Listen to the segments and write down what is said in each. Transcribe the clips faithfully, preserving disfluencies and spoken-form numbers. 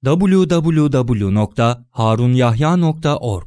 double-u double-u double-u nokta harun yahya nokta org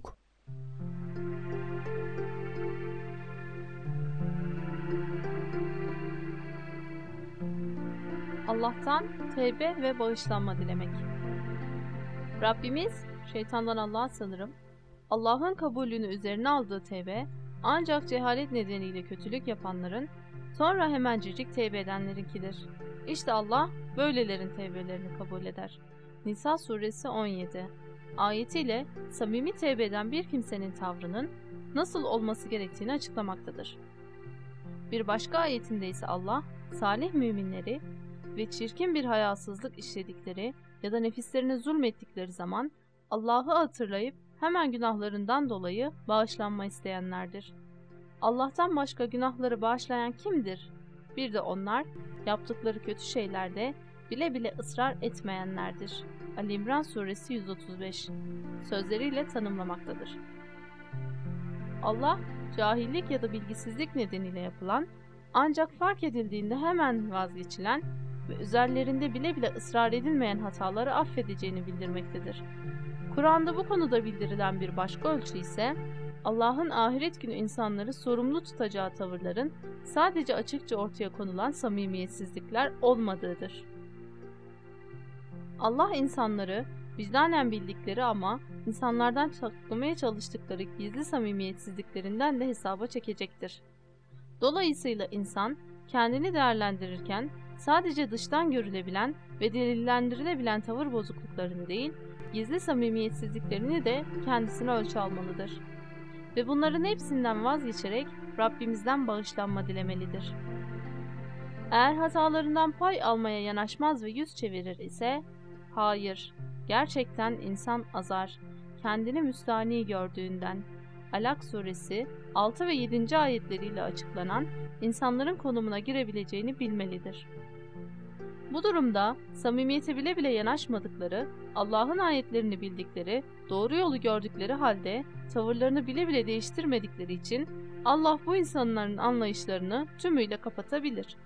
Allah'tan tevbe ve bağışlanma dilemek. Rabbimiz, şeytandan Allah'a sığınırım, Allah'ın kabulünü üzerine aldığı tevbe, ancak cehalet nedeniyle kötülük yapanların, sonra hemencecik tevbe edenlerinkidir. İşte Allah, böylelerin tevbelerini kabul eder. Nisa suresi on yedi ayetiyle samimi tevbe eden bir kimsenin tavrının nasıl olması gerektiğini açıklamaktadır. Bir başka ayetinde ise Allah, salih müminleri ve çirkin bir hayasızlık işledikleri ya da nefislerine zulmettikleri zaman Allah'ı hatırlayıp hemen günahlarından dolayı bağışlanma isteyenlerdir. Allah'tan başka günahları bağışlayan kimdir? Bir de onlar yaptıkları kötü şeylerde bile bile ısrar etmeyenlerdir. Ali İmran suresi yüz otuz beş sözleriyle tanımlamaktadır. Allah, cahillik ya da bilgisizlik nedeniyle yapılan, ancak fark edildiğinde hemen vazgeçilen ve üzerlerinde bile bile ısrar edilmeyen hataları affedeceğini bildirmektedir. Kur'an'da bu konuda bildirilen bir başka ölçü ise, Allah'ın ahiret günü insanları sorumlu tutacağı tavırların sadece açıkça ortaya konulan samimiyetsizlikler olmadığıdır. Allah insanları vicdanen bildikleri ama insanlardan saklamaya çalıştıkları gizli samimiyetsizliklerinden de hesaba çekecektir. Dolayısıyla insan kendini değerlendirirken sadece dıştan görülebilen ve delillendirilebilen tavır bozukluklarını değil, gizli samimiyetsizliklerini de kendisine ölçü almalıdır. Ve bunların hepsinden vazgeçerek Rabbimizden bağışlanma dilemelidir. Eğer hatalarından pay almaya yanaşmaz ve yüz çevirir ise, hayır, gerçekten insan azar, kendini müstahni gördüğünden, Alak suresi altı ve yedinci ayetleriyle açıklanan insanların konumuna girebileceğini bilmelidir. Bu durumda samimiyete bile bile yanaşmadıkları, Allah'ın ayetlerini bildikleri, doğru yolu gördükleri halde tavırlarını bile bile değiştirmedikleri için Allah bu insanların anlayışlarını tümüyle kapatabilir.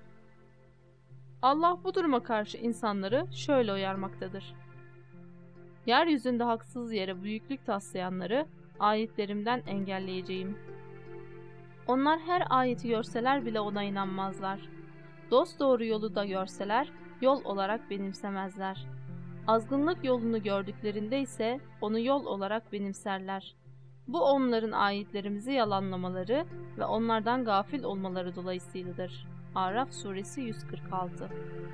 Allah bu duruma karşı insanları şöyle uyarmaktadır. Yeryüzünde haksız yere büyüklük taslayanları ayetlerimden engelleyeceğim. Onlar her ayeti görseler bile ona inanmazlar. Dosdoğru yolu da görseler yol olarak benimsemezler. Azgınlık yolunu gördüklerinde ise onu yol olarak benimserler. Bu onların ayetlerimizi yalanlamaları ve onlardan gafil olmaları dolayısıyladır. Araf suresi yüz kırk altı.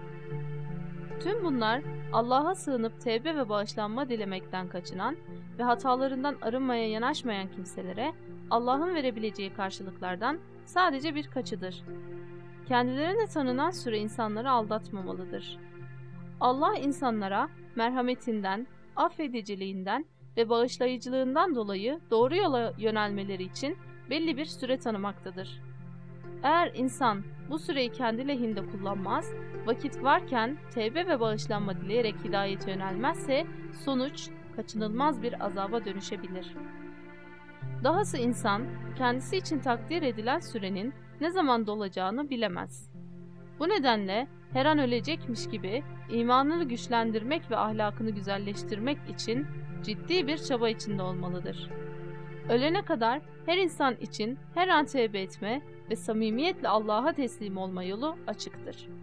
Tüm bunlar Allah'a sığınıp tevbe ve bağışlanma dilemekten kaçınan ve hatalarından arınmaya yanaşmayan kimselere Allah'ın verebileceği karşılıklardan sadece birkaçıdır. Kendilerine tanınan süre insanları aldatmamalıdır. Allah insanlara merhametinden, affediciliğinden ve bağışlayıcılığından dolayı doğru yola yönelmeleri için belli bir süre tanımaktadır. Eğer insan bu süreyi kendi lehinde kullanmaz, vakit varken tevbe ve bağışlanma dileyerek hidayete yönelmezse sonuç kaçınılmaz bir azaba dönüşebilir. Dahası insan kendisi için takdir edilen sürenin ne zaman dolacağını bilemez. Bu nedenle her an ölecekmiş gibi imanını güçlendirmek ve ahlakını güzelleştirmek için ciddi bir çaba içinde olmalıdır. Ölene kadar her insan için her an tevbe etme ve samimiyetle Allah'a teslim olma yolu açıktır.